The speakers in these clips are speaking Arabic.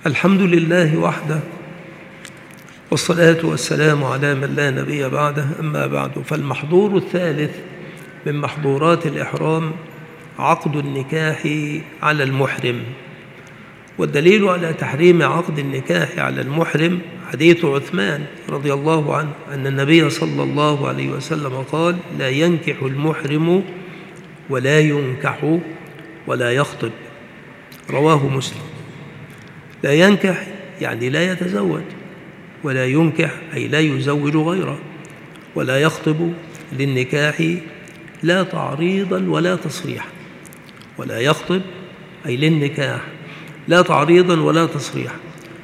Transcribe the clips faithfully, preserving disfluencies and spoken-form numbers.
الحمد لله وحده، والصلاة والسلام على من لا نبي بعده. أما بعد، فالمحظور الثالث من محظورات الإحرام عقد النكاح على المحرم. والدليل على تحريم عقد النكاح على المحرم حديث عثمان رضي الله عنه أن النبي صلى الله عليه وسلم قال: لا ينكح المحرم ولا ينكح ولا يخطب. رواه مسلم. لا ينكح يعني لا يتزوج، ولا ينكح أي لا يزوج غيره، ولا يخطب للنكاح لا تعريضا ولا تصريحا. ولا يخطب أي للنكاح لا تعريضا ولا تصريحا.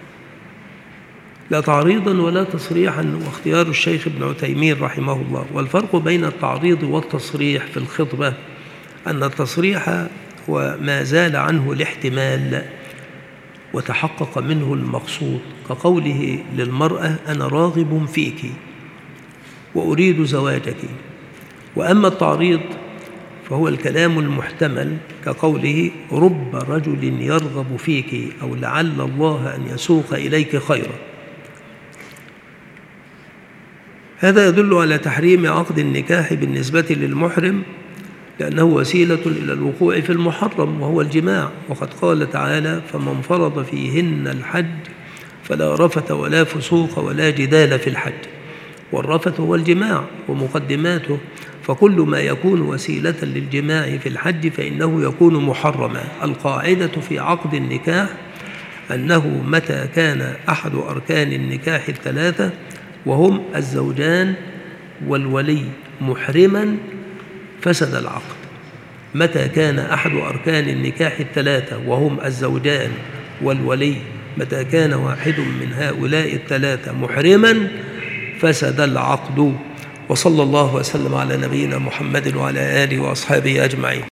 لا تعريضا ولا تصريحا واختيار الشيخ ابن عثيمين رحمه الله. والفرق بين التعريض والتصريح في الخطبة أن التصريح هو ما زال عنه الاحتمال وتحقق منه المقصود، كقوله للمرأة: أنا راغب فيك وأريد زواجك. وأما التعريض فهو الكلام المحتمل، كقوله: رب رجل يرغب فيك، أو لعل الله أن يسوق إليك خيرا. هذا يدل على تحريم عقد النكاح بالنسبة للمحرم، لأنه وسيلة إلى الوقوع في المحرم وهو الجماع. وقد قال تعالى: فمن فرض فيهن الحج فلا رفث ولا فسوق ولا جدال في الحج. والرفث هو الجماع ومقدماته، فكل ما يكون وسيلة للجماع في الحج فإنه يكون محرما. القاعدة في عقد النكاح أنه متى كان أحد أركان النكاح الثلاثة وهم الزوجان والولي محرما فسد العقد. متى كان أحد أركان النكاح الثلاثة وهم الزوجان والولي، متى كان واحد من هؤلاء الثلاثة محرما فسد العقد. وصلى الله وسلم على نبينا محمد وعلى آله وأصحابه أجمعين.